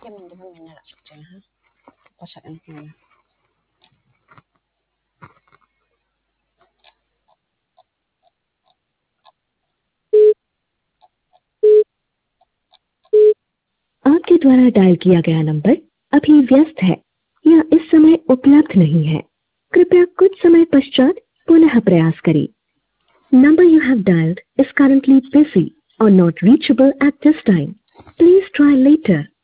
के मुंडे में मैंने रख सकते हैं pasal ini आपके द्वारा डायल किया गया नंबर अभी व्यस्त है या इस समय उपलब्ध नहीं है। कृपया कुछ समय पश्चात पुनः प्रयास करें। Number you have dialed is currently busy or not reachable at this time. Please try later.